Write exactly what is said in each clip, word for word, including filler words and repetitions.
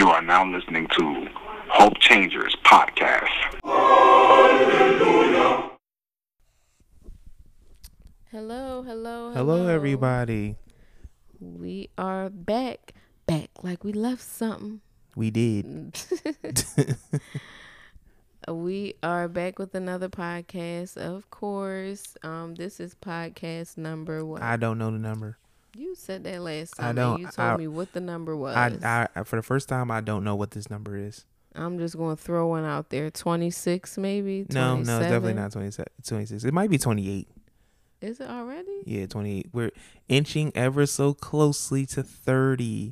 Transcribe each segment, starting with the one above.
You are now listening to Hope Changers Podcast. Hello, hello, hello. Hello, everybody. We are back. Back like we left something. We did. We are back with another podcast, of course. Um, this is podcast number what? I don't know the number. You said that last time. I don't. And you told I, me what the number was. I, I, for the first time, I don't know what this number is. I'm just going to throw one out there. twenty-six, maybe? No, no, it's definitely not twenty-seven, twenty-six. It might be twenty-eight. Is it already? Yeah, twenty-eight. We're inching ever so closely to thirty.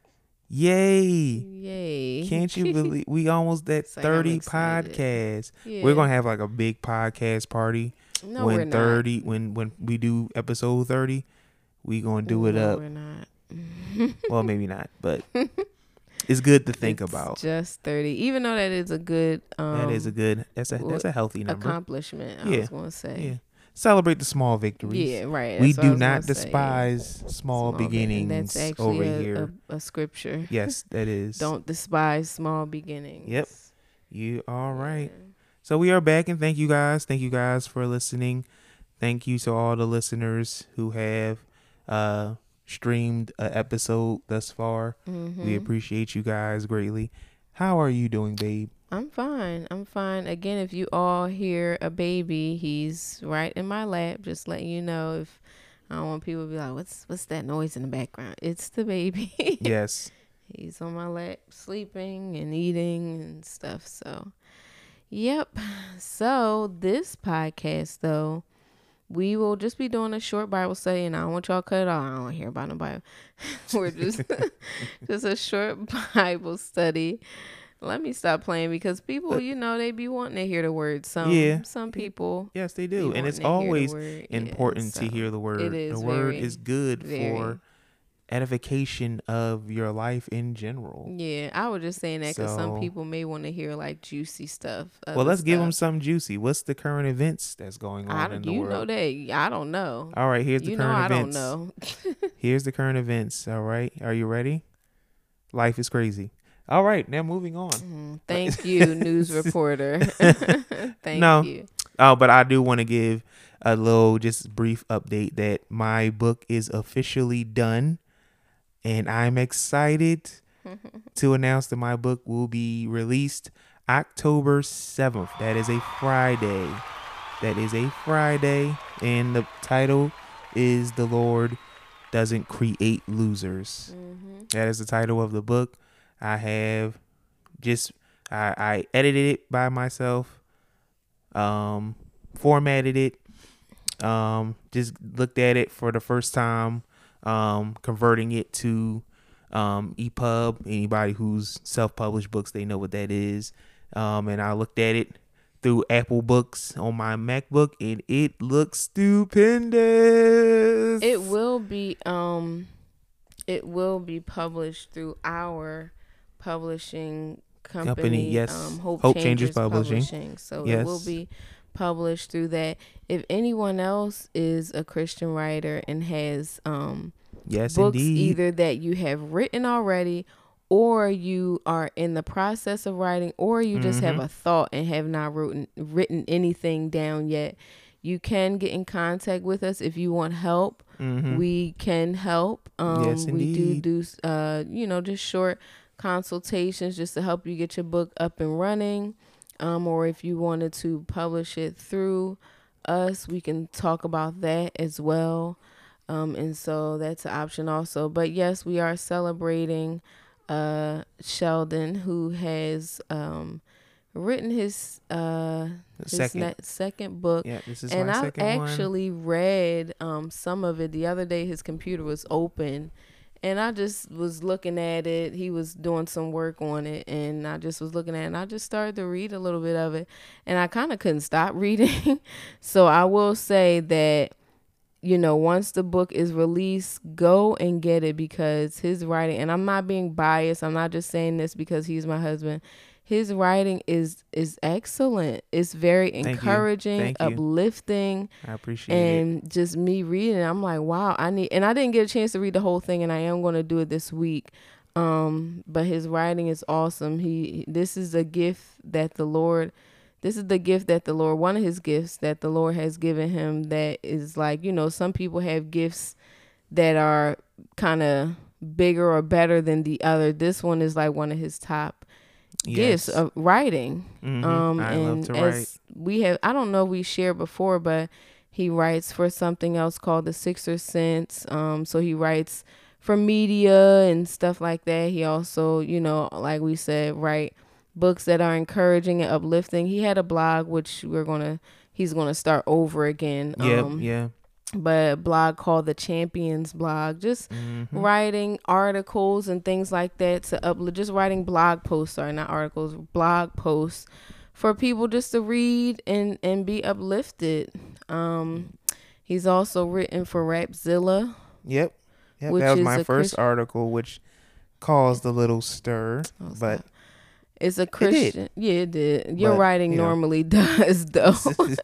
Yay. Yay. Can't you believe we almost at It's like thirty I'm excited. podcasts. Yeah. We're going to have like a big podcast party. No, when we're not. thirty, when, when we do episode thirty, we going to do it no, up. we're not. Well, maybe not, but it's good to think It's about. Just thirty, even though that is a good um, That is a good. That's a that's a healthy number. accomplishment. I Yeah. was going to say. Yeah, celebrate the small victories. Yeah, right. We That's what I do was not gonna say. despise small, Small be- and beginnings That's actually over a, here. A, a scripture. Yes, that is. Don't despise small beginnings. Yep. You all right? Yeah. So we are back, and thank you guys. Thank you guys for listening. Thank you to all the listeners who have uh, streamed an episode thus far. Mm-hmm. We appreciate you guys greatly. How are you doing, babe? I'm fine. I'm fine. Again, if you all hear a baby, he's right in my lap. Just letting you know. If I don't want people to be like, "What's what's that noise in the background?" It's the baby. Yes. He's on my lap, sleeping and eating and stuff. So, yep. So this podcast, though, we will just be doing a short Bible study, and I don't want y'all to cut it off. I don't want to hear about no Bible. We're just just a short Bible study. Let me stop playing because people, you know, they be wanting to hear the word. Some, Yeah. some people. Yes, they do. be And it's wanting to hear always the word. important Yeah, to so hear the word. It is the word very, is good very. for edification of your life in general. Yeah, I was just saying that because some So- people may want to hear like juicy stuff. Well, other let's give them stuff. some juicy. What's the current events that's going I, on in the you world? know that. I don't know. All right, here's the You know current I events. don't know. Here's the current events. All right, are you ready? Life is crazy. All right, now moving on. Mm, Thank you, news reporter. Thank No. you. Oh, but I do want to give a little, just brief update that my book is officially done, and I'm excited to announce that my book will be released October seventh. That is a Friday. That is a Friday, and the title is "The Lord Doesn't Create Losers." Mm-hmm. That is the title of the book. I have just I, I edited it by myself, um, formatted it, um, just looked at it for the first time, um, converting it to um, E P U B. Anybody who's self-published books, they know what that is. Um, and I looked at it through Apple Books on my MacBook, and it looks stupendous. It will be um, it will be published through our publishing company. Company, yes. Um, Hope, Hope Changers, Changers Publishing. Publishing. So Yes. it will be published through that. If anyone else is a Christian writer and has um Yes, books indeed. either that you have written already, or you are in the process of writing, or you just have Mhm. a thought and have not written written anything down yet, you can get in contact with us if you want help. Mhm. We can help. Um, Yes, we do indeed. do uh, you know, just short consultations just to help you get your book up and running. Um, or if you wanted to publish it through us, we can talk about that as well. Um, and so that's an option also. But yes, we are celebrating uh, Sheldon, who has um, written his uh, The his second. ne- second book. Yeah, this is And my I second one. actually read um, some of it the other day. His computer was open, and I just was looking at it. He was doing some work on it, and I just was looking at it, and I just started to read a little bit of it, and I kind of couldn't stop reading. So I will say that, you know, once the book is released, go and get it, because his writing, and I'm not being biased, I'm not just saying this because he's my husband. His writing is is excellent. It's very you. encouraging, Thank you. uplifting, I appreciate it. and just me reading it, I'm like, wow, I need, and I didn't get a chance to read the whole thing, and I am going to do it this week. Um, but his writing is awesome. He this is a gift that the Lord this is the gift that the Lord, one of his gifts that the Lord has given him, that is like, you know, some people have gifts that are kind of bigger or better than the other. This one is like one of his top Yes. gifts of writing. Mhm. Um, I and love to as write. we have, I don't know if we shared before, but he writes for something else called the Sixer Sense. Um, so he writes for media and stuff like that. He also, you know, like we said, write books that are encouraging and uplifting. He had a blog, which we're gonna, he's gonna start over again. Yep. Um, Yeah. but a blog called the Champions Blog, just Mhm. writing articles and things like that to upload, just writing blog posts, sorry, not articles, blog posts for people just to read and, and be uplifted. Um, he's also written for Rapzilla. Yep. Yep. Which That was is my a first Christ- article, which caused a little stir, Oh, but stop. It's a Christian. Yeah, it did. Your But, writing you know. normally does, though.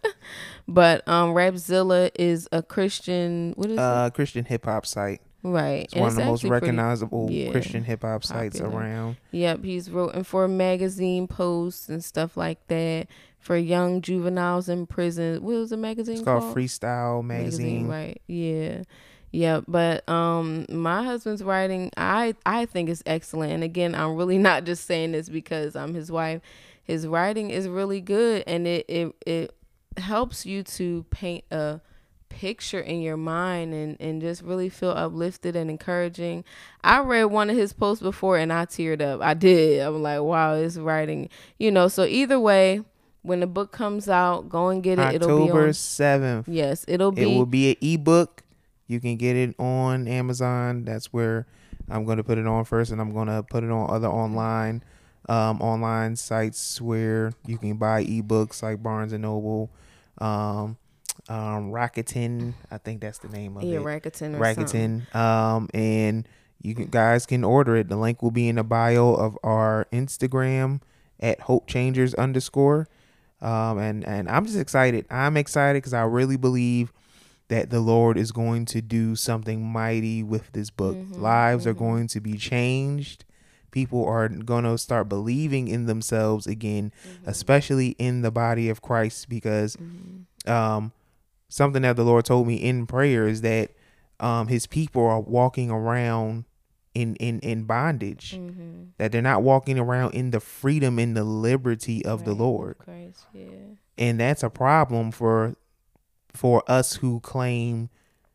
But um, Rapzilla is a Christian. What is uh, Christian hip hop site. it? Right. It's one of the most actually pretty- recognizable yeah, Christian hip hop sites popular. around. Yep, he's written for magazine posts and stuff like that for young juveniles in prison. What was the magazine It's called called? Freestyle Magazine. Right. Yeah. Yeah, but um my husband's writing, I I think is excellent. And again, I'm really not just saying this because I'm his wife. His writing is really good, and it it, it helps you to paint a picture in your mind and and just really feel uplifted and encouraging. I read one of his posts before and I teared up. I did. I'm like, wow, his writing, you know. So either way, when the book comes out, go and get it. It'll be October on. seventh. Yes, it'll be. It will be an ebook. You can get it on Amazon. That's where I'm going to put it on first, and I'm going to put it on other online um, online sites where you can buy ebooks like Barnes and Noble, um, um, Rakuten. I think that's the name of Yeah, it. Rakuten or something. Rakuten. Um, and you can, guys can order it. The link will be in the bio of our Instagram at Hope Changers underscore. Um, and and I'm just excited. I'm excited because I really believe that the Lord is going to do something mighty with this book. Mhm, Lives are mhm. going to be changed. People are going to start believing in themselves again, Mhm. especially in the body of Christ, because Mhm. um, something that the Lord told me in prayer is that um, his people are walking around in, in, in bondage, Mhm. that they're not walking around in the freedom and the liberty of the Right, Lord. of Christ, yeah. And that's a problem for for us who claim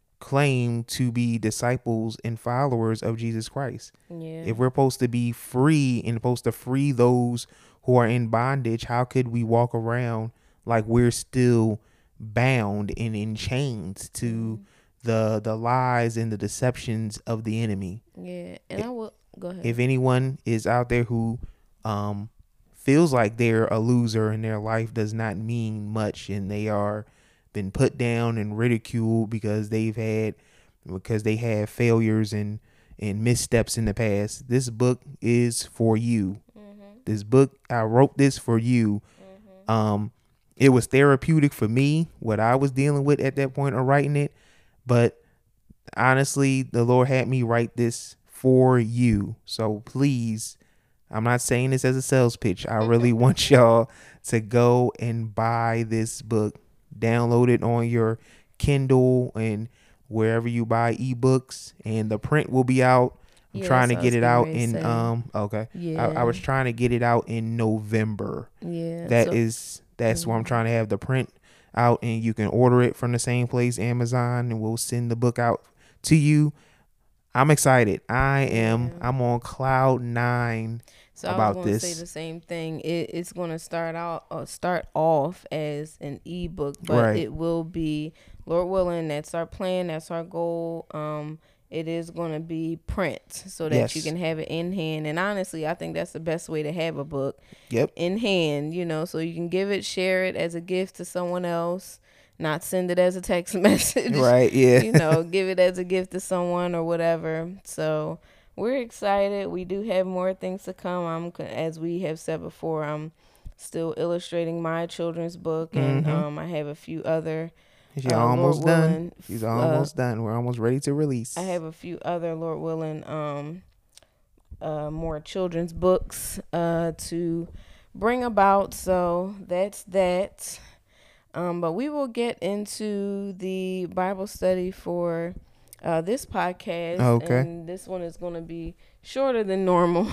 claim to be disciples and followers of Jesus Christ. Yeah. If we're supposed to be free and supposed to free those who are in bondage, how could we walk around like we're still bound and in chains to Mhm. the the lies and the deceptions of the enemy? Yeah, and I will go ahead. If anyone is out there who um feels like they're a loser and their life does not mean much and they are been put down and ridiculed because they've had because they had failures and and missteps in the past, this book is for you. Mhm. This book, I wrote this for you. Mhm. Um it was therapeutic for me, what I was dealing with at that point of writing it, but honestly, the Lord had me write this for you. So please, I'm not saying this as a sales pitch. I really want y'all to go and buy this book. Download it on your Kindle and wherever you buy ebooks, and the print will be out. I'm Yeah, trying to that's what I get was it out getting ready to in say. um okay. Yeah. I, I was trying to get it out in November. Yeah. That so- is that's where I'm Mhm. trying to have the print out, and you can order it from the same place, Amazon, and we'll send the book out to you. I'm excited. I am. Yeah. I'm on cloud nine. So I about was going to say this. the same thing. It, it's going to start out, uh, start off as an ebook, but Right. it will be, Lord willing, that's our plan, that's our goal. Um, it is going to be print so that Yes. you can have it in hand. And honestly, I think that's the best way to have a book Yep. in hand, you know, so you can give it, share it as a gift to someone else, not send it as a text message. Right. Yeah. You know, give it as a gift to someone or whatever. So we're excited. We do have more things to come. I'm, as we have said before, I'm still illustrating my children's book, and Mhm. um, I have a few other. She's uh, almost Lord done. willing, She's uh, almost done. We're almost ready to release. I have a few other, Lord willing, um, uh, more children's books uh, to bring about. So that's that. Um, but we will get into the Bible study for uh, this podcast. Okay. And this one is going to be shorter than normal.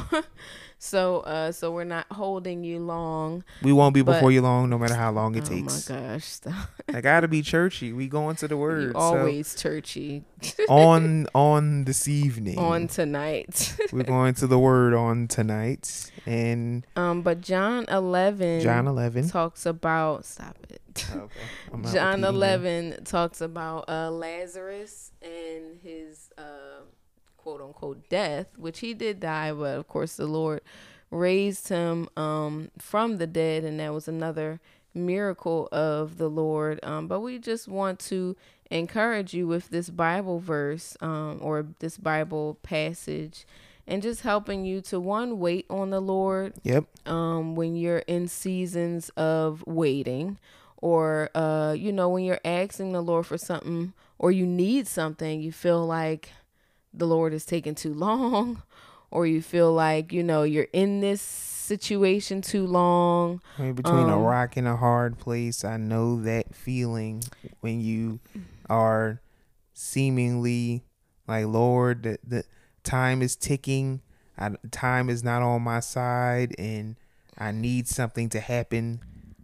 so uh, so we're not holding you long. We won't be but, before you long, no matter how long it oh takes. Oh my gosh. Stop. I gotta be churchy. We going to the word. You always so churchy. on on this evening. On tonight. We're going to the word on tonight. And um, but John eleven John eleven talks about stop it. Okay. I'm not John repeating eleven you. talks about uh, Lazarus and his uh, quote unquote death, which he did die, but of course the Lord raised him um, from the dead, and that was another miracle of the Lord. Um, but we just want to encourage you with this Bible verse um, or this Bible passage, and just helping you to one, wait on the Lord. Yep. Um, when you're in seasons of waiting, or uh, you know, when you're asking the Lord for something, or you need something, you feel like the Lord is taking too long, or you feel like, you know, you're in this situation too long. I mean, between um, a rock and a hard place, I know that feeling when you are seemingly like, Lord, the, the time is ticking. I, time is not on my side, and I need something to happen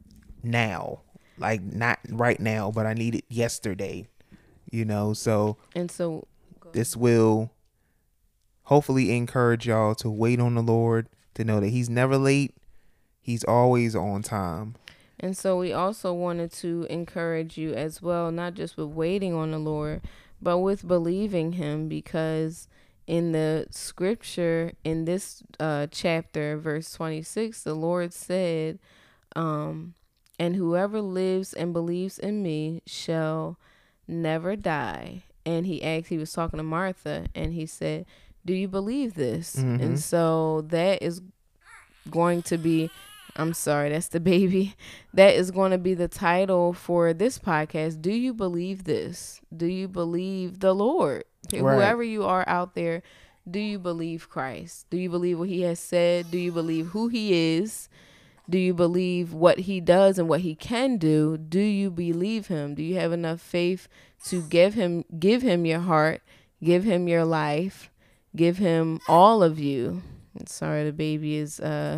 now. Like, not right now, but I need it yesterday, you know? So, and so this will hopefully encourage y'all to wait on the Lord, to know that he's never late. He's always on time. And so we also wanted to encourage you as well, not just with waiting on the Lord, but with believing him, because in the scripture, in this uh, chapter, verse twenty-six, the Lord said, um, and whoever lives and believes in me shall never die. And he asked, he was talking to Martha, and he said, do you believe this? Mm-hmm. And so that is going to be, I'm sorry, that's the baby. That is going to be the title for this podcast. Do you believe this? Do you believe the Lord? Right. Whoever you are out there, do you believe Christ? Do you believe what he has said? Do you believe who he is? Do you believe what he does and what he can do? Do you believe him? Do you have enough faith to give him, give him your heart, give him your life, give him all of you? Sorry, the baby is uh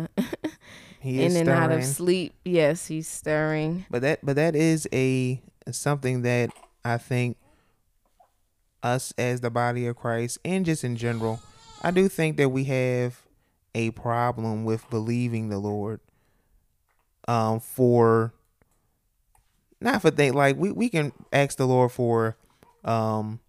he in is and out of stirring. sleep. Yes, he's stirring. But that, but that is a something that I think us as the body of Christ, and just in general, I do think that we have a problem with believing the Lord. Um, for not for things like we, we can ask the Lord for um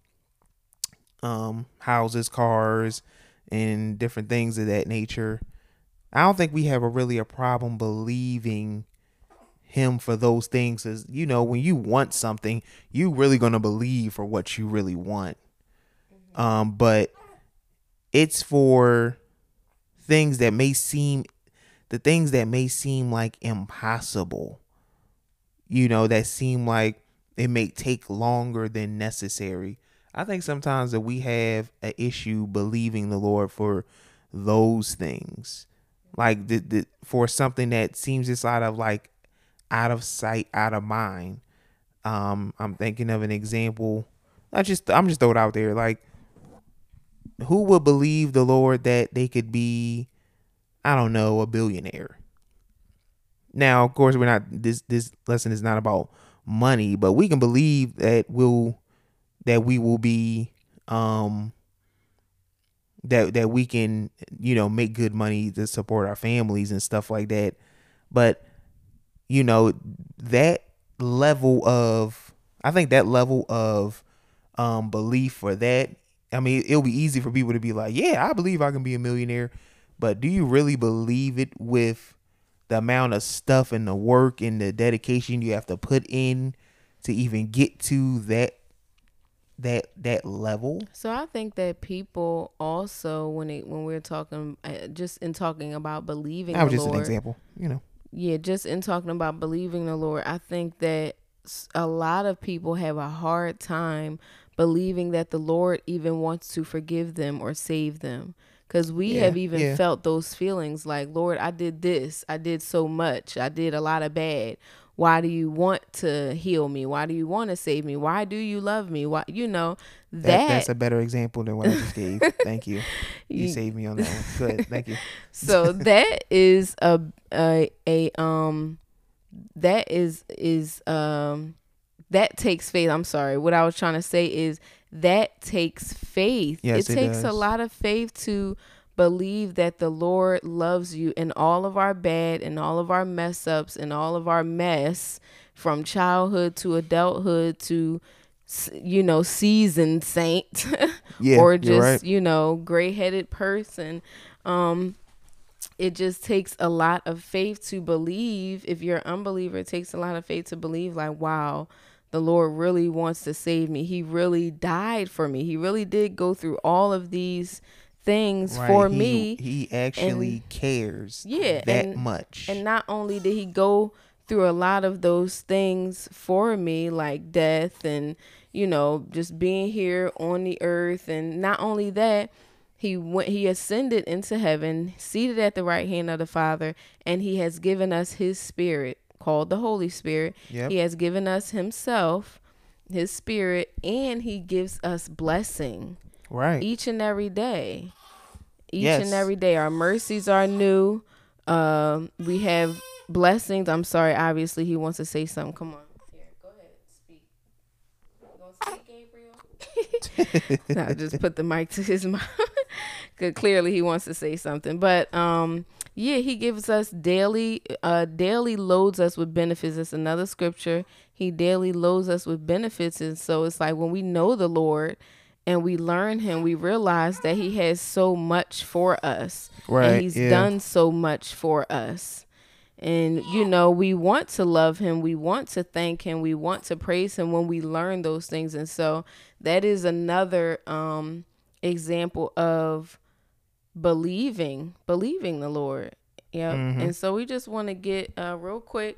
um houses, cars, and different things of that nature. I don't think we have a really a problem believing him for those things. As you know, when you want something, you really gonna believe for what you really want. Mm-hmm. Um, but it's for things that may seem the things that may seem like impossible, you know, that seem like it may take longer than necessary. I think sometimes that we have an issue believing the Lord for those things, like the, the for something that seems just out of like out of sight, out of mind. Um, I'm thinking of an example. I just I'm just throw it out there. Like, who would believe the Lord that they could be, I don't know, a billionaire? Now, of course, we're not. This this lesson is not about money, but we can believe that we'll that we will be um that that we can, you know, make good money to support our families and stuff like that. But you know, that level of I think that level of um belief for that. I mean, it'll be easy for people to be like, yeah, I believe I can be a millionaire. But do you really believe it with the amount of stuff and the work and the dedication you have to put in to even get to that that that level? So I think that people also, when it when we're talking, uh, just in talking about believing That was the just Lord, an example, you know. Yeah, just in talking about believing the Lord, I think that s- a lot of people have a hard time believing that the Lord even wants to forgive them or save them. because we Yeah, have even yeah. felt those feelings like, Lord, I did this, I did so much, I did a lot of bad. Why do you want to heal me? Why do you want to save me? Why do you love me? Why, you know, that, That that's a better example than what I just gave. Thank you. You You- saved me on that one. Good. Thank you. so that is a, a a um that is is um that takes faith. I'm sorry. What I was trying to say is that takes faith. Yes, it it takes a does. lot of faith to believe that the Lord loves you in all of our bad and all of our mess ups and all of our mess, from childhood to adulthood to, you know, seasoned saint Yeah, or you're just, right. you know, gray-headed person. Um, it just takes a lot of faith to believe. If you're an unbeliever, it takes a lot of faith to believe like, wow, the Lord really wants to save me. He really died for me. He really did go through all of these things Right. for he, me. He actually and- cares Yeah, that and- much. And not only did he go through a lot of those things for me, like death and, you know, just being here on the earth. And not only that, he went, he ascended into heaven, seated at the right hand of the Father, and he has given us his spirit called the Holy Spirit. Yep. He has given us himself, his spirit, and he gives us blessing Right. each and every day. Each Yes. and every day. Our mercies are new. Um, we have blessings. I'm sorry, obviously he wants to say something. Come on. Here, go ahead. Speak. You gonna speak, Gabriel? No, just put the mic to his mouth. Cause clearly he wants to say something. But um yeah, he gives us daily uh daily loads us with benefits. It's another scripture. He daily loads us with benefits. And so it's like when we know the Lord and we learn him, we realize that he has so much for us. Right, And he's yeah. done so much for us. And, you know, we want to love him. We want to thank him. We want to praise him when we learn those things. And so that is another um, example of believing, believing the Lord. Yep. Mhm. And so we just want to get uh, real quick,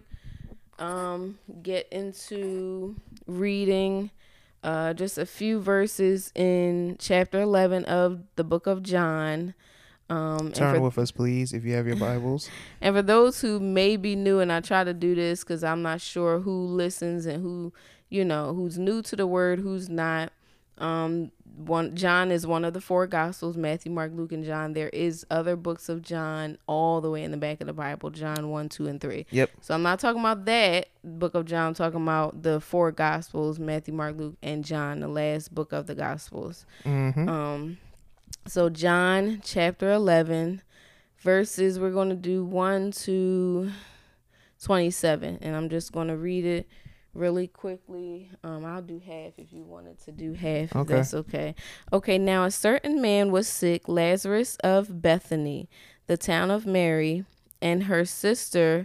um, get into reading uh, just a few verses in chapter eleven of the book of John. Um, and Turn for- with us, please, if you have your Bibles. And for those who may be new, and I try to do this because I'm not sure who listens and who, you know, who's new to the word, who's not. Um, one John is one of the four Gospels: Matthew, Mark, Luke, and John. There is other books of John all the way in the back of the Bible: John one, two, and three. Yep. So I'm not talking about that book of John. I'm talking about the four Gospels: Matthew, Mark, Luke, and John, the last book of the Gospels. Mm-hmm. Um, so John chapter eleven. Verses, we're going to do one to twenty-seven, and I'm just going to read it really quickly. Um, I'll do half if you wanted to do half, if Okay. that's okay. Okay, now a certain man was sick, Lazarus of Bethany, the town of Mary, and her sister,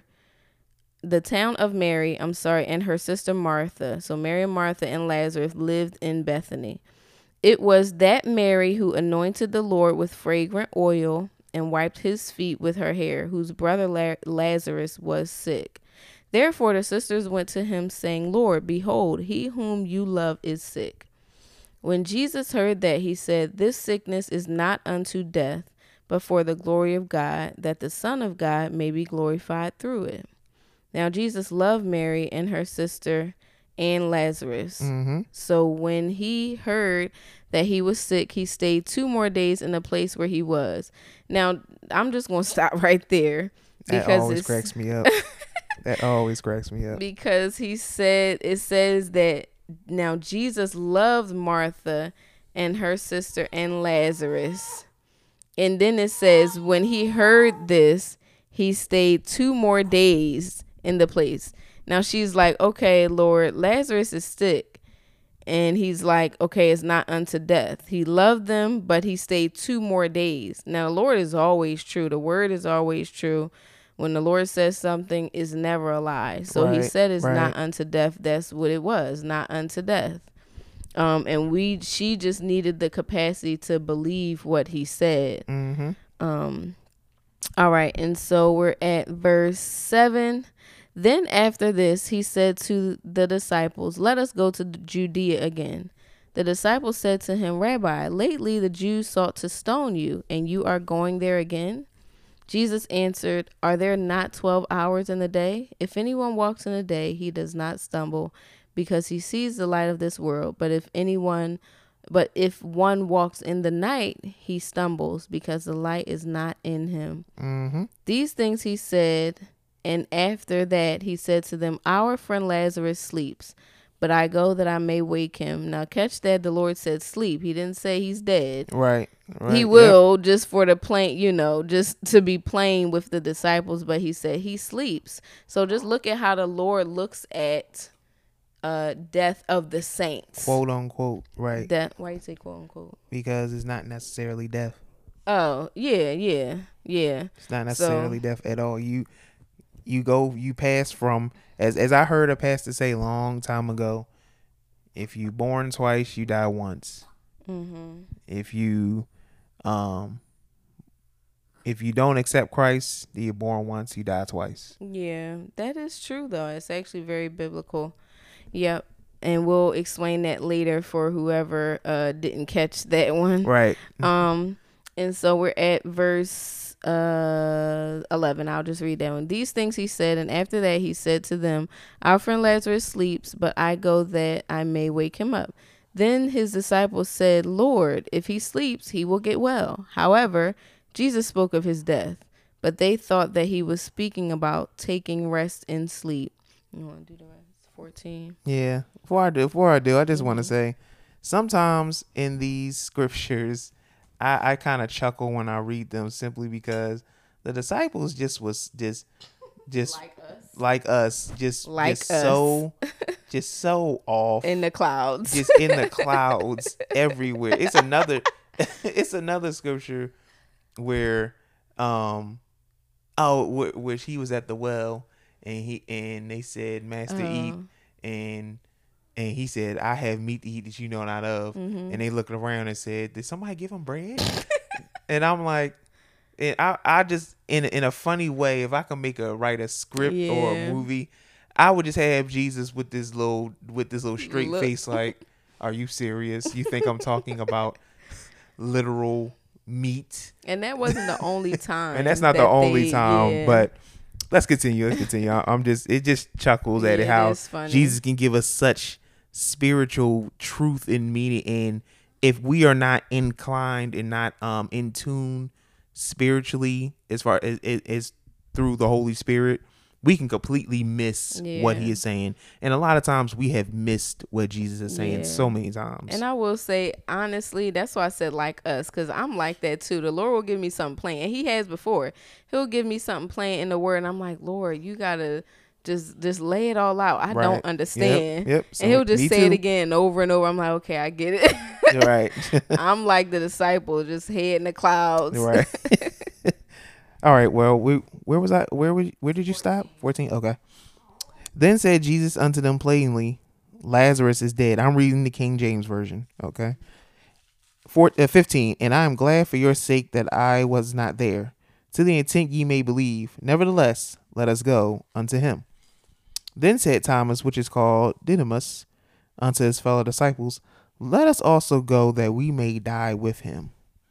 the town of Mary, I'm sorry, and her sister Martha. So Mary and Martha and Lazarus lived in Bethany. It was that Mary who anointed the Lord with fragrant oil and wiped his feet with her hair, whose brother La- Lazarus was sick. Therefore the sisters went to him, saying, Lord, behold, he whom you love is sick. When Jesus heard that, he said, This sickness is not unto death, but for the glory of God, that the Son of God may be glorified through it. Now Jesus loved Mary and her sister and Lazarus. Mm-hmm. So when he heard that he was sick, he stayed two more days in the place where he was. Now, I'm just going to stop right there. That Because always it's, cracks me up. That always cracks me up. Because he said, it says that now Jesus loved Martha and her sister and Lazarus. And then it says, when he heard this, he stayed two more days in the place. Now she's like, okay, Lord, Lazarus is sick. And he's like, okay, it's not unto death. He loved them, but he stayed two more days. Now, the Lord is always true. The word is always true. When the Lord says something, it's never a lie. So Right, he said it's right. not unto death. That's what it was, not unto death. Um, and we, she just needed the capacity to believe what he said. Mm-hmm. Um, all right. And so we're at verse seven. Then after this, he said to the disciples, let us go to Judea again. The disciples said to him, Rabbi, lately the Jews sought to stone you, and you are going there again? Jesus answered, Are there not twelve hours in the day? If anyone walks in the day, he does not stumble, because he sees the light of this world. But if anyone, but if one walks in the night, he stumbles, because the light is not in him. Mm-hmm. These things he said, and after that he said to them, Our friend Lazarus sleeps, but I go that I may wake him. Now catch that the Lord said sleep. He didn't say he's dead. Right. right. He will, yep. just for the plain, you know, just to be plain with the disciples, but he said he sleeps. So just look at how the Lord looks at uh, death of the saints. Quote unquote, right. Death. Why you say quote unquote? Because it's not necessarily death. Oh, yeah, yeah, yeah. It's not necessarily so, death at all. You you go, you pass from, as as I heard a pastor say a long time ago, if you born twice, you die once. Mm-hmm. If you, um, if you don't accept Christ, you're born once, you die twice. Yeah, that is true though. It's actually very biblical. Yep. And we'll explain that later for whoever uh didn't catch that one. Right. Um, and so we're at verse uh eleven. I'll just read that one. These things he said, and after that he said to them, Our friend Lazarus sleeps, but I go that I may wake him up. Then his disciples said, Lord, if he sleeps, he will get well. However, Jesus spoke of his death, but they thought that he was speaking about taking rest in sleep. You want to do the rest? fourteen. Yeah. Before I do, before I do, I just mm-hmm. want to say, sometimes in these scriptures, I, I kind of chuckle when I read them simply because the disciples just was just just like us, like us just like just us. so just so off in the clouds, just in the clouds everywhere. It's another it's another scripture where um oh wh- which he was at the well and he and they said, Master, oh. eat, and And he said, I have meat to eat that you know not of. Mm-hmm. And they looked around and said, did somebody give him bread? And I'm like, and I, I just, in, in a funny way, if I could make a, write a script yeah. or a movie, I would just have Jesus with this little, with this little straight Look. face like, are you serious? You think I'm talking about literal meat? And that wasn't the only time. And that's not that the only they, time, yeah. but let's continue. Let's continue. I'm just, it just chuckles at yeah, it how Jesus can give us such spiritual truth and meaning, and if we are not inclined and not um in tune spiritually as far as, as, as through the Holy Spirit, we can completely miss yeah. what he is saying. And a lot of times we have missed what Jesus is saying yeah. so many times. And I will say, honestly, that's why I said like us, because I'm like that too. The Lord will give me something plain, and he has before. He'll give me something plain in the word, and I'm like, Lord, you gotta Just just lay it all out. I right. don't understand. Yep. yep. So, and he'll just say too. it again over and over. I'm like, okay, I get it. Right. I'm like the disciple, just head in the clouds. Right. All right. Well, we where was I? Where was? Where did you stop? fourteen. Okay. Then said Jesus unto them plainly, Lazarus is dead. I'm reading the King James version. Okay. Four, uh, fifteen. And I am glad for your sake that I was not there, to the intent ye may believe. Nevertheless, let us go unto him. Then said Thomas, which is called Didymus, unto his fellow disciples, Let us also go that we may die with him.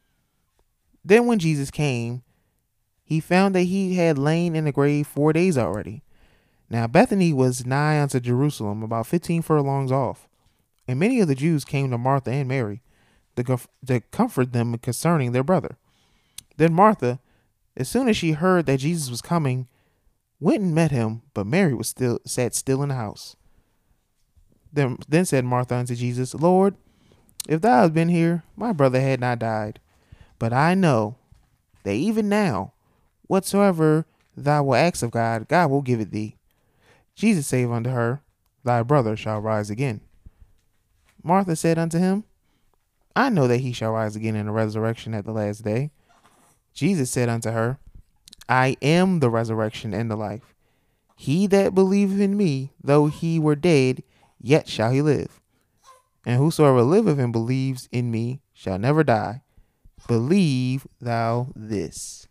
Then when Jesus came, he found that he had lain in the grave four days already. Now Bethany was nigh unto Jerusalem, about fifteen furlongs off. And many of the Jews came to Martha and Mary to, comf- to comfort them concerning their brother. Then Martha, as soon as she heard that Jesus was coming, went and met him, but Mary was still sat still in the house. Then then said Martha unto Jesus, Lord, if thou hadst been here, my brother had not died. But I know that even now, whatsoever thou wilt ask of God, God will give it thee. Jesus said unto her, Thy brother shall rise again. Martha said unto him, I know that he shall rise again in the resurrection at the last day. Jesus said unto her, I am the resurrection and the life. He that believeth in me, though he were dead, yet shall he live. And whosoever liveth and believes in me shall never die. Believe thou this.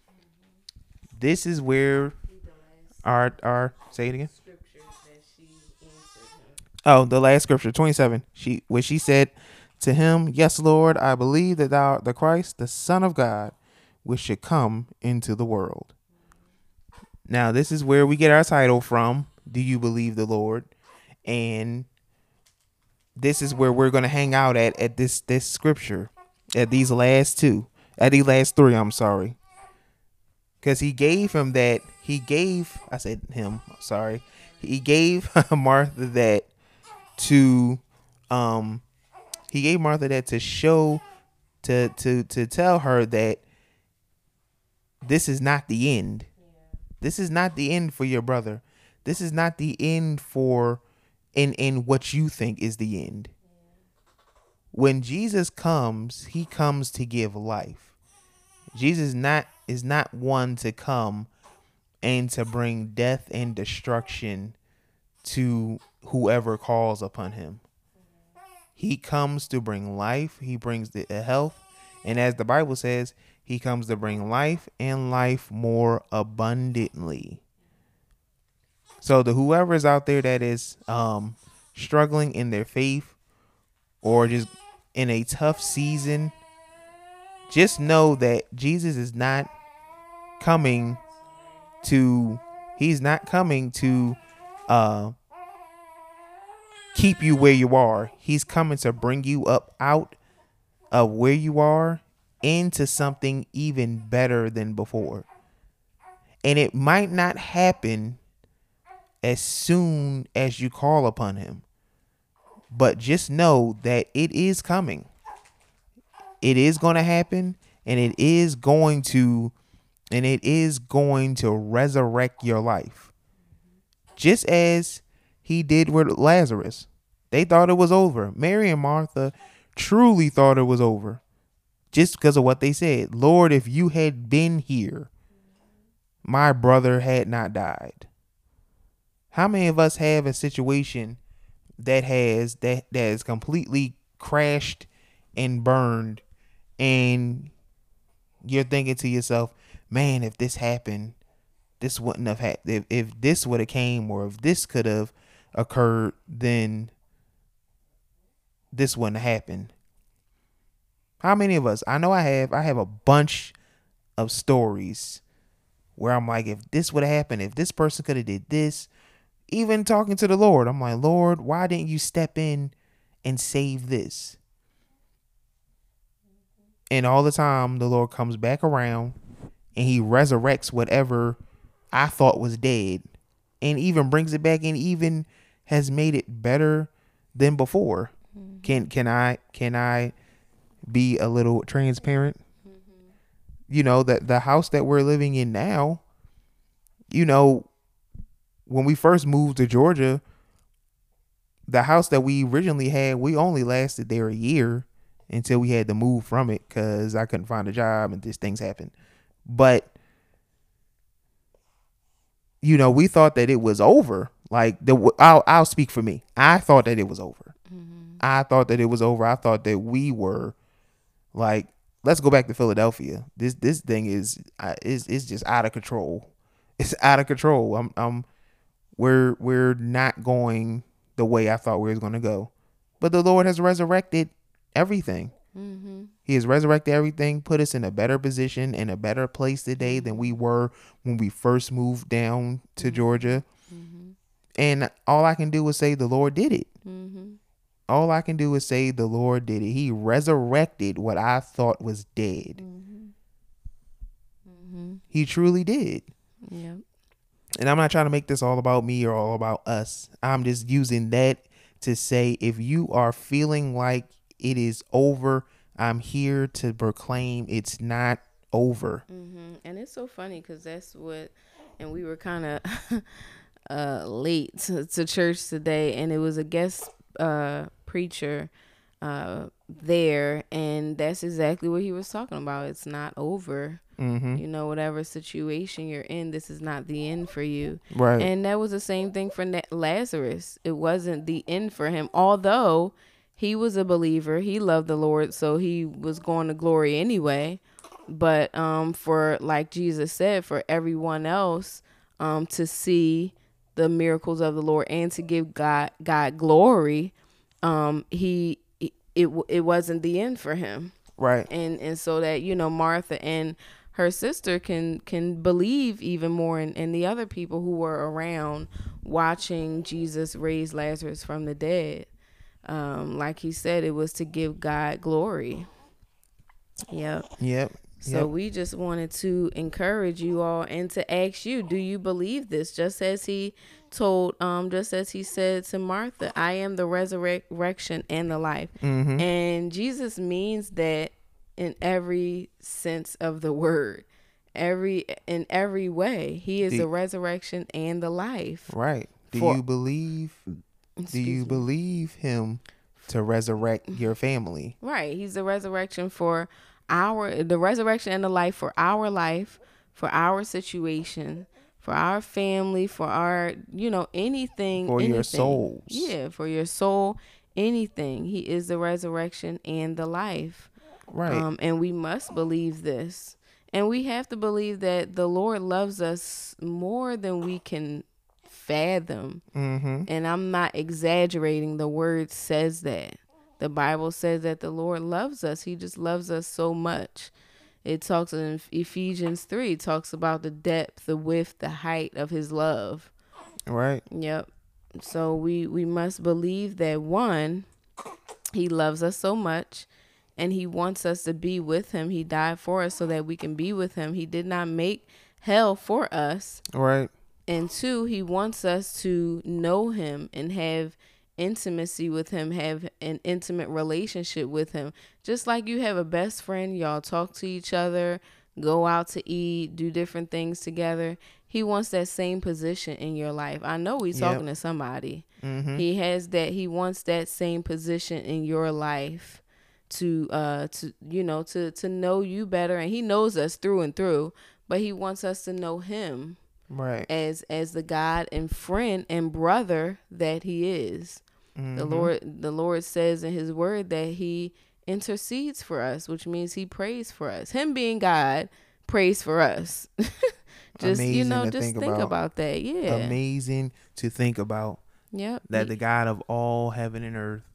This is where our, our, say it again. Oh, the last scripture, twenty-seven. She where she said to him, "Yes, Lord, I believe that thou art the Christ, the Son of God, which should come into the world." Now, this is where we get our title from. Do you believe the Lord? And this is where we're going to hang out at at this this scripture, at these last two, at these last three. I'm sorry, because he gave him that. He gave. I said him. Sorry. He gave Martha that to, um, he gave Martha that to show, to to to tell her that this is not the end. This is not the end for your brother. This is not the end for in in what you think is the end. When Jesus comes, he comes to give life. Jesus not is not one to come and to bring death and destruction to whoever calls upon him. He comes to bring life. He brings the health. And as the Bible says, he comes to bring life and life more abundantly. So the whoever is out there that is um, struggling in their faith or just in a tough season, just know that Jesus is not coming to, he's not coming to uh, keep you where you are. He's coming to bring you up out of where you are into something even better than before. And it might not happen as soon as you call upon him, but just know that it is coming. It is going to happen, and it is going to, and it is going to resurrect your life. Just as he did with Lazarus. They thought it was over. Mary and Martha truly thought it was over. Just because of what they said. Lord, if you had been here, my brother had not died. How many of us have a situation that has that that is completely crashed and burned, and you're thinking to yourself, man, if this happened, this wouldn't have happened. If, if this would have came, or if this could have occurred, then this wouldn't have happened. How many of us? I know I have. I have a bunch of stories where I'm like, if this would have happened, if this person could have did this, even talking to the Lord, I'm like, Lord, why didn't you step in and save this? And all the time, the Lord comes back around and he resurrects whatever I thought was dead, and even brings it back, and even has made it better than before. Mm-hmm. Can can I can I be a little transparent? Mm-hmm. You know, that the house that we're living in now, you know, when we first moved to Georgia, the house that we originally had, we only lasted there a year until we had to move from it because I couldn't find a job and these things happened. But, you know, we thought that it was over. Like, the I'll, I'll speak for me. I thought that it was over. Mm-hmm. I thought that it was over. I thought that we were like, let's go back to Philadelphia. This this thing is uh, is is just out of control. It's out of control. I'm I'm we're we're not going the way I thought we was going to go. But the Lord has resurrected everything. Mm-hmm. He has resurrected everything, put us in a better position, in a better place today than we were when we first moved down to mm-hmm. Georgia. Mm-hmm. And all I can do is say the Lord did it. Mm-hmm. All I can do is say the Lord did it. He resurrected what I thought was dead. Mm-hmm. Mm-hmm. He truly did. Yeah. And I'm not trying to make this all about me or all about us. I'm just using that to say, if you are feeling like it is over, I'm here to proclaim it's not over. Mm-hmm. And it's so funny because that's what, and we were kind of uh, late to, to church today, and it was a guest uh, preacher uh, there, and that's exactly what he was talking about. It's not over. Mm-hmm. You know, whatever situation you're in, this is not the end for you. Right. And that was the same thing for Lazarus. It wasn't the end for him, although he was a believer. He loved the Lord, so he was going to glory anyway. But um, for, like Jesus said, for everyone else um, to see the miracles of the Lord and to give God God glory, um, he it it, it wasn't the end for him. Right. And and so that, you know, Martha and her sister can can believe even more, and, and the other people who were around watching Jesus raise Lazarus from the dead. Um, like he said, it was to give God glory. Yep. Yep. So yep. we just wanted to encourage you all and to ask you, do you believe this? Just as he told, um, just as he said to Martha, I am the resurrection and the life. Mm-hmm. And Jesus means that in every sense of the word, every in every way. He is Do, the resurrection and the life. Right. Do For, you believe? Do you me. believe him to resurrect your family? Right. He's the resurrection for our the resurrection and the life for our life, for our situation, for our family, for our, you know, anything. For anything. your souls. Yeah, for your soul, anything. He is the resurrection and the life. Right. Um, and we must believe this. And we have to believe that the Lord loves us more than we can fathom. Mm-hmm. And I'm not exaggerating. The word says that. The Bible says that the Lord loves us. He just loves us so much. It talks in Ephesians three, it talks about the depth, the width, the height of his love. Right. Yep. So we, we must believe that, one, he loves us so much and he wants us to be with him. He died for us so that we can be with him. He did not make hell for us. Right. And two, he wants us to know him and have intimacy with him, have an intimate relationship with him. Just like you have a best friend, y'all talk to each other, go out to eat, do different things together. He wants that same position in your life. I know he's Yep. talking to somebody. Mm-hmm. He has that. He wants that same position in your life to, uh, to you know, to to know you better. And he knows us through and through, but he wants us to know him. Right. As as the God and friend and brother that he is. Mm-hmm. The Lord the Lord says in his word that he intercedes for us, which means he prays for us. Him being God prays for us. just Amazing you know, to just think think about. about that. Yeah. Amazing to think about. Yep. That He- the God of all heaven and earth,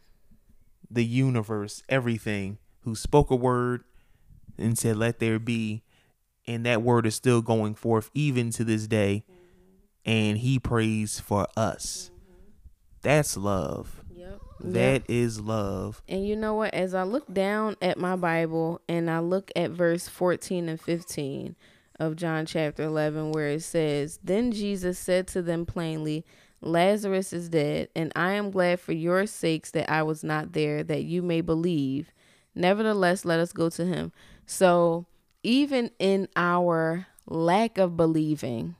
the universe, everything, who spoke a word and said, let there be, and that word is still going forth even to this day, mm-hmm. and he prays for us. Mm-hmm. That's love. Yep. That Yep. is love. And you know what? As I look down at my Bible and I look at verse fourteen and fifteen of John chapter eleven, where it says, Then Jesus said to them plainly, Lazarus is dead, and I am glad for your sakes that I was not there, that you may believe. Nevertheless, let us go to him. So even in our lack of believing,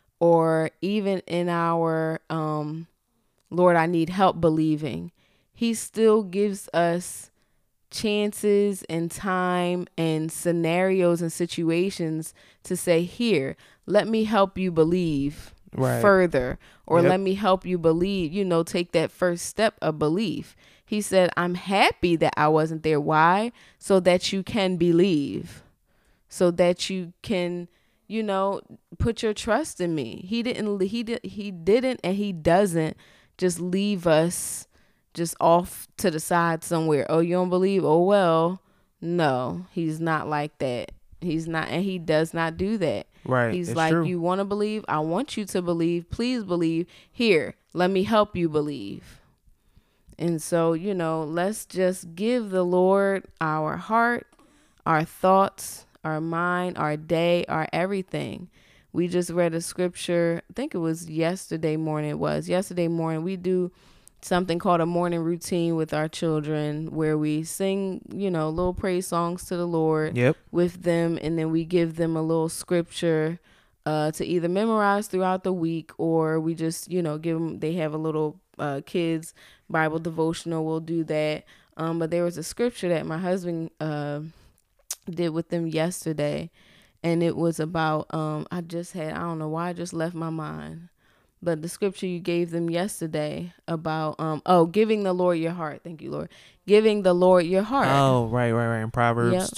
or even in our, um, Lord, I need help believing, he still gives us chances and time and scenarios and situations to say, here, let me help you believe Right. further, or Yep. let me help you believe, you know, take that first step of belief. He said, I'm happy that I wasn't there. Why? So that you can believe, so that you can, you know, put your trust in me. He didn't, he did, he didn't, and he doesn't just leave us just off to the side somewhere. Oh, you don't believe? Oh, well, no, he's not like that. He's not, and he does not do that. Right. He's it's like, true. you want to believe? I want you to believe. Please believe. Here, let me help you believe. And so, you know, let's just give the Lord our heart, our thoughts, our mind, our day, our everything. We just read a scripture. I think it was yesterday morning. It was yesterday morning. We do something called a morning routine with our children where we sing, you know, little praise songs to the Lord Yep. with them. And then we give them a little scripture uh, to either memorize throughout the week, or we just, you know, give them, they have a little uh, kids Bible devotional. We'll do that. Um, but there was a scripture that my husband uh, did with them yesterday. And it was about, um, I just had, I don't know why I just left my mind. But the scripture you gave them yesterday about, um, oh, giving the Lord your heart. Thank you, Lord. Giving the Lord your heart. Oh, right, right, right. In Proverbs Yep.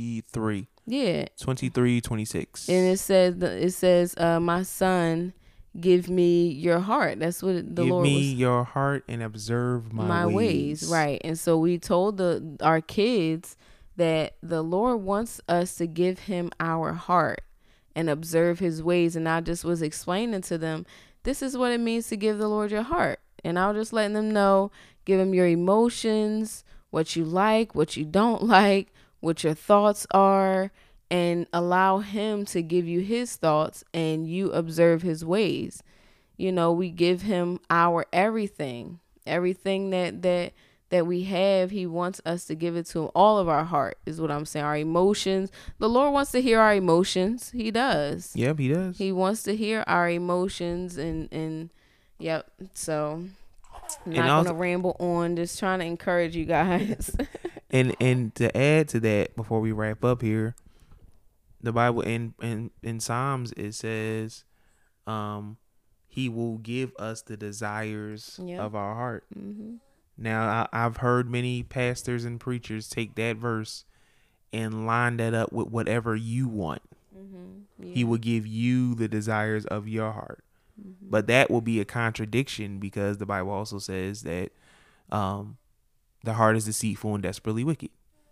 twenty-three. Yeah. twenty-three, twenty-six. And it says, it says, uh, my son, give me your heart. That's what the Give Lord me was. your heart and observe my, My ways. ways, right? And so we told the our kids that the Lord wants us to give him our heart and observe his ways. And I just was explaining to them, this is what it means to give the Lord your heart. And I was just letting them know, give him your emotions, what you like, what you don't like, what your thoughts are, and allow him to give you his thoughts and you observe his ways. You know, we give him our everything, everything that, that, that we have. He wants us to give it to him. All of our heart is what I'm saying. Our emotions. The Lord wants to hear our emotions. He does. Yep, he does. He wants to hear our emotions and, and yep. So I'm not also- going to ramble on, just trying to encourage you guys. And and to add to that, before we wrap up here, the Bible in in, in Psalms, it says, um, he will give us the desires Yep. of our heart. Mm-hmm. Now, I, I've heard many pastors and preachers take that verse and line that up with whatever you want. Mm-hmm. Yeah. He will give you the desires of your heart. Mm-hmm. But that will be a contradiction, because the Bible also says that um, the heart is deceitful and desperately wicked.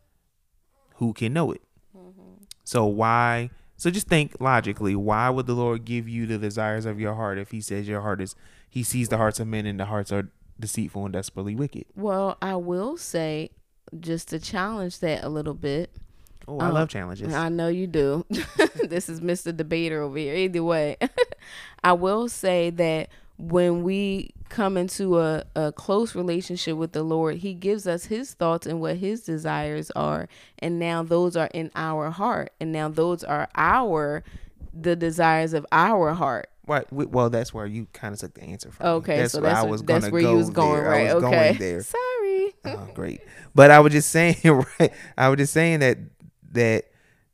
Who can know it? Mm-hmm. So why? So just think logically. Why would the Lord give you the desires of your heart if he says your heart is, he sees the hearts of men and the hearts are deceitful and desperately wicked? Well, I will say, just to challenge that a little bit. Oh, I Um, love challenges. I know you do. This is Mister Debater over here. Either way, I will say that when we come into a, a close relationship with the Lord, he gives us his thoughts and what his desires are. And now those are in our heart. And now those are our, the desires of our heart. What? Well, that's where you kind of took the answer from. Okay, that's so where that's, I was that's gonna where go you was going, there. right? I was Okay. going there. Sorry. Oh, great. But I was just saying, right? I was just saying that that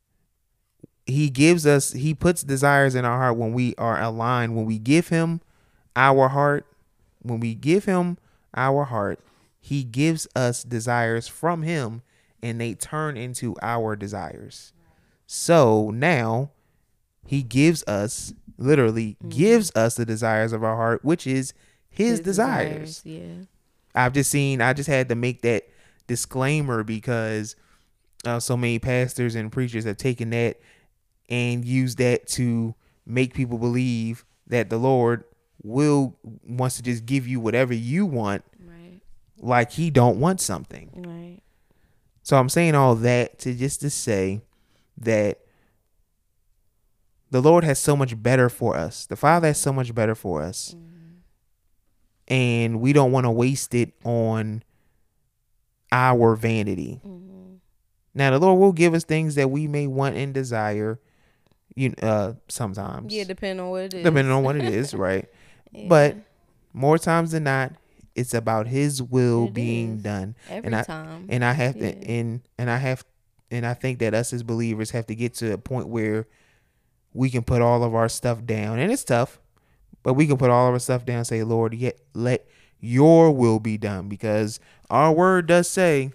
he gives us, he puts desires in our heart when we are aligned. When we give him our heart, when we give him our heart, he gives us desires from him, and they turn into our desires. So now he gives us, literally Mm-hmm. gives us the desires of our heart, which is his, desires. Yeah. I've just seen, I just had to make that disclaimer because uh, so many pastors and preachers have taken that and used that to make people believe that the Lord will wants to just give you whatever you want, Right. like he don't want something. Right. So I'm saying all that to just to say that the Lord has so much better for us. The Father has so much better for us. Mm-hmm. And we don't want to waste it on our vanity. Mm-hmm. Now, the Lord will give us things that we may want and desire, you uh, sometimes. Yeah, depending on what it is. Depending on what it is, right? Yeah. But more times than not, it's about his will It being is. done. Every and I, time. And I have to, Yeah. and, and I have, and I think that us as believers have to get to a point where we can put all of our stuff down. And it's tough, but we can put all of our stuff down and say, Lord, yet let your will be done, because our word does say,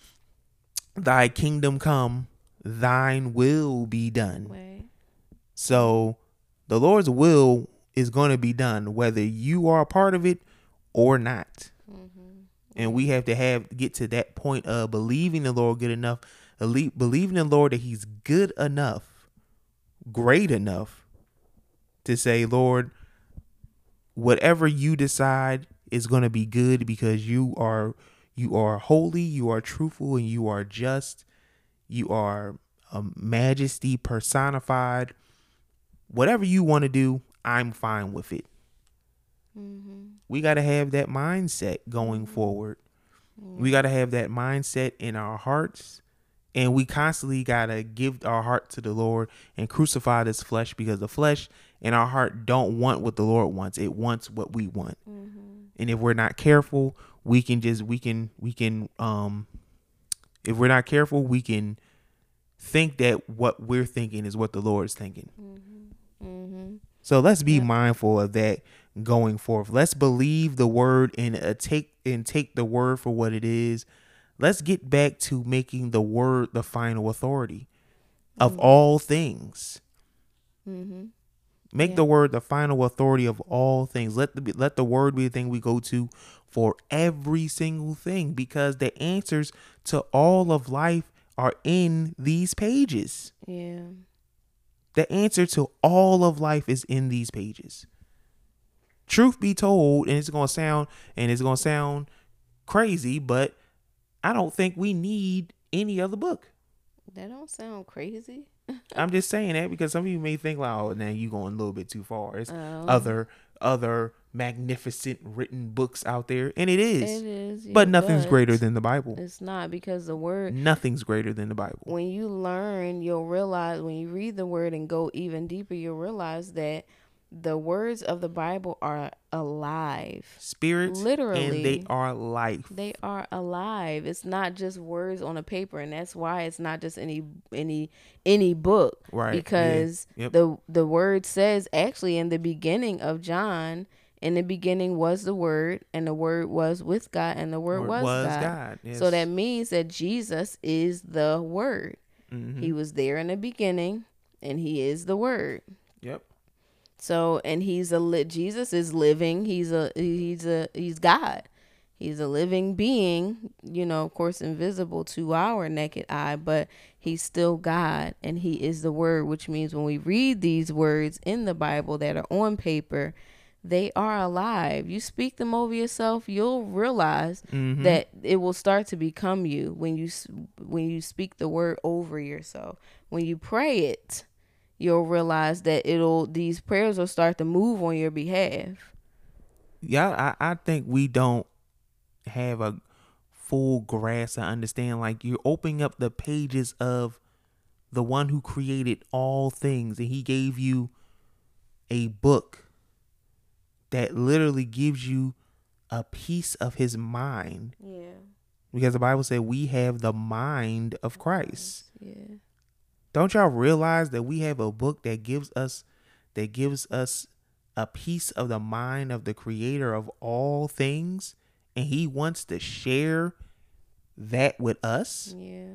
thy kingdom come, thine will be done. Right. So the Lord's will is going to be done, whether you are a part of it or not. Mm-hmm. And we have to have get to that point of believing the Lord good enough, believing in the Lord that he's good enough, great enough to say, Lord, whatever you decide is going to be good, because you are you are holy, you are truthful, and you are just. You are a majesty personified. Whatever you want to do, I'm fine with it. Mm-hmm. We got to have that mindset going forward. Mm-hmm. We got to have that mindset in our hearts. And we constantly got to give our heart to the Lord and crucify this flesh, because the flesh and our heart don't want what the Lord wants. It wants what we want. Mm-hmm. And if we're not careful, we can just, we can, we can, um, if we're not careful, we can think that what we're thinking is what the Lord is thinking. Mm-hmm. Mm-hmm. So let's be Yeah. mindful of that going forth. Let's believe the word and uh, take and take the word for what it is. Let's get back to making the word the final authority of Mhm. all things. Mm-hmm. Make Yeah. the word the final authority of all things. Let the let the word be the thing we go to for every single thing, because the answers to all of life are in these pages. Yeah. The answer to all of life is in these pages. Truth be told, and it's gonna sound and it's gonna sound crazy, but I don't think we need any other book. That don't sound crazy. I'm just saying that because some of you may think like, oh, now you going a little bit too far. It's Oh. other other magnificent written books out there, and it is. It is. Yeah, But nothing's but greater than the Bible. It's not, because the word, Nothing's greater than the Bible. when you learn, you'll realize, when you read the word and go even deeper, you'll realize that the words of the Bible are alive. Spirits, Literally. and they are life. They are alive. It's not just words on a paper, and that's why it's not just any any any book. Right. Because Yeah. Yep. the the word says, actually, in the beginning of John, in the beginning was the Word, and the Word was with God, and the Word Word was, was God. God, yes. So that means that Jesus is the Word. Mhm. He was there in the beginning, and He is the Word. Yep. So, and he's a li- Jesus is living. He's a he's a he's God. He's a living being, you know, of course, invisible to our naked eye, but he's still God, and he is the Word, which means when we read these words in the Bible that are on paper, they are alive. You speak them over yourself, you'll realize Mhm. that it will start to become you when you s- when you speak the word over yourself. When you pray it, you'll realize that it'll these prayers will start to move on your behalf. Yeah, I, I think we don't have a full grasp and understand. Like, you're opening up the pages of the one who created all things, and he gave you a book that literally gives you a piece of his mind, Yeah. because the Bible said we have the mind of Christ. Yeah. Don't y'all realize that we have a book that gives us that gives us a piece of the mind of the creator of all things, and he wants to share that with us? Yeah.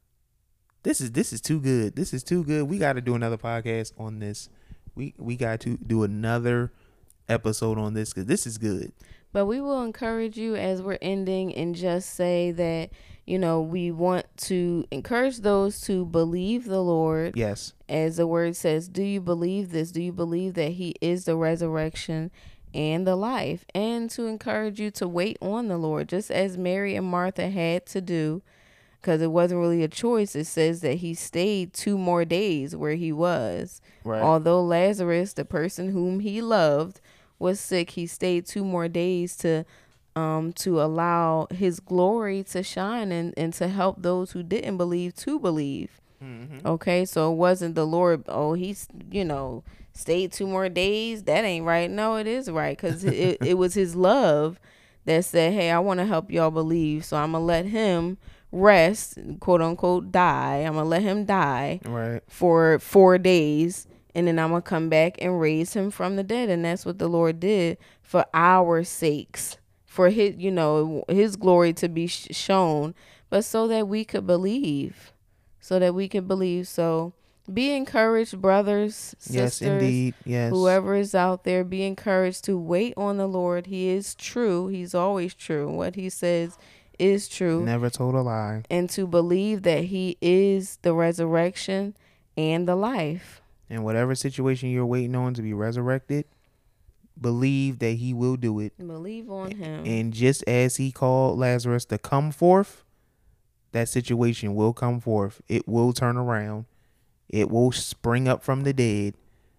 This is this is too good. This is too good. We got to do another podcast on this. We we got to do another episode on this, because this is good. But we will encourage you as we're ending and just say that, you know, we want to encourage those to believe the Lord. Yes. As the word says, do you believe this? Do you believe that he is the resurrection and the life? And to encourage you to wait on the Lord, just as Mary and Martha had to do, because it wasn't really a choice. It says that he stayed two more days where he was. Right. Although Lazarus, the person whom he loved, was sick, he stayed two more days to um to allow his glory to shine, and, and to help those who didn't believe to believe. Mm-hmm. Okay, so it wasn't the Lord, oh, he's, you know, stayed two more days. That ain't right. No, it is right, because it, it was his love that said, hey, I want to help y'all believe, so I'm going to let him rest, quote unquote, die. I'm going to let him die Right. for four days, and then I'm going to come back and raise him from the dead. And that's what the Lord did for our sakes, for his, you know, his glory to be sh- shown, but so that we could believe, so that we could believe. So be encouraged, brothers, sisters, Yes, indeed. Yes. whoever is out there, be encouraged to wait on the Lord. He is true. He's always true. What he says is true. Never told a lie. And to believe that he is the resurrection and the life. In whatever situation you're waiting on to be resurrected, believe that he will do it. Believe on him. And just as he called Lazarus to come forth, that situation will come forth. It will turn around. It will spring up from the dead.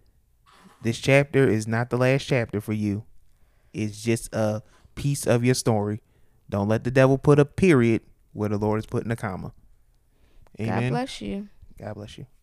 This chapter is not the last chapter for you. It's just a piece of your story. Don't let the devil put a period where the Lord is putting a comma. Amen. God bless you. God bless you.